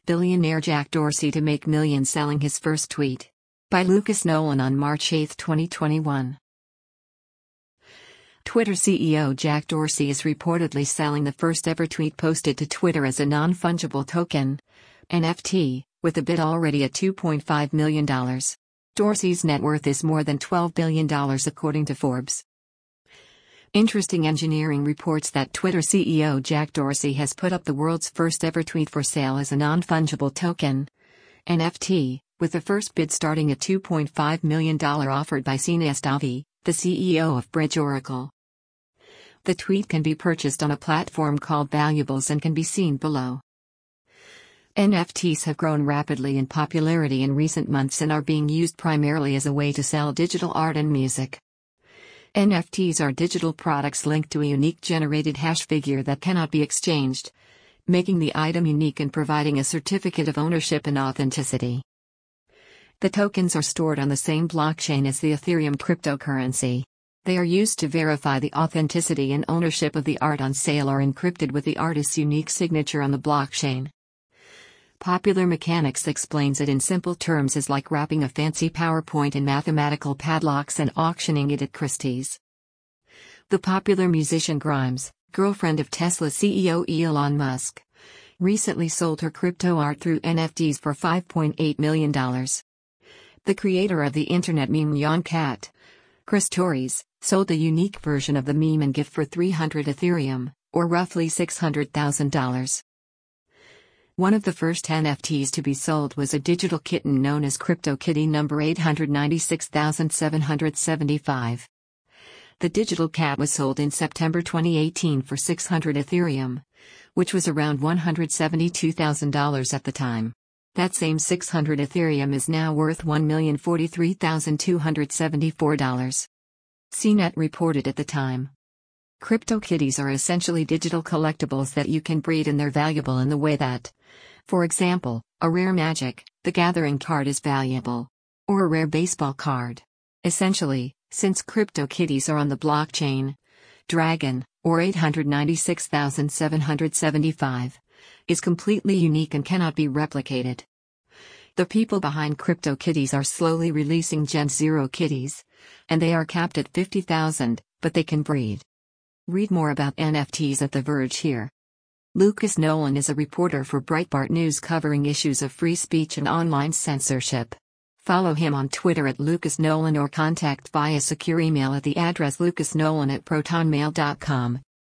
Billionaire Jack Dorsey to make millions selling his first tweet. By Lucas Nolan on March 8, 2021. Twitter CEO Jack Dorsey is reportedly selling the first ever tweet posted to Twitter as a non-fungible token, NFT, with a bid already at $2.5 million. Dorsey's net worth is more than $12 billion according to Forbes. Interesting Engineering reports that Twitter CEO Jack Dorsey has put up the world's first ever tweet for sale as a non-fungible token, NFT, with the first bid starting at $2.5 million offered by Sina Estavi, the CEO of Bridge Oracle. The tweet can be purchased on a platform called Valuables and can be seen below. NFTs have grown rapidly in popularity in recent months and are being used primarily as a way to sell digital art and music. NFTs are digital products linked to a unique generated hash figure that cannot be exchanged, making the item unique and providing a certificate of ownership and authenticity. The tokens are stored on the same blockchain as the Ethereum cryptocurrency. They are used to verify the authenticity and ownership of the art on sale or encrypted with the artist's unique signature on the blockchain. Popular Mechanics explains it in simple terms as like wrapping a fancy PowerPoint in mathematical padlocks and auctioning it at Christie's. The popular musician Grimes, girlfriend of Tesla CEO Elon Musk, recently sold her crypto art through NFTs for $5.8 million. The creator of the internet meme Nyan Cat, Chris Torres, sold a unique version of the meme and gift for 300 Ethereum, or roughly $600,000. One of the first NFTs to be sold was a digital kitten known as CryptoKitty number 896,775. The digital cat was sold in September 2018 for 600 Ethereum, which was around $172,000 at the time. That same 600 Ethereum is now worth $1,043,274. CNET reported at the time. CryptoKitties are essentially digital collectibles that you can breed, and they're valuable in the way that, for example, a rare Magic: The Gathering card is valuable. Or a rare baseball card. Essentially, since CryptoKitties are on the blockchain, Dragon, or 896,775, is completely unique and cannot be replicated. The people behind CryptoKitties are slowly releasing Gen Zero kitties, and they are capped at 50,000, but they can breed. Read more about NFTs at The Verge here. Lucas Nolan is a reporter for Breitbart News covering issues of free speech and online censorship. Follow him on Twitter at Lucas Nolan or contact via secure email at the address lucasnolan@protonmail.com.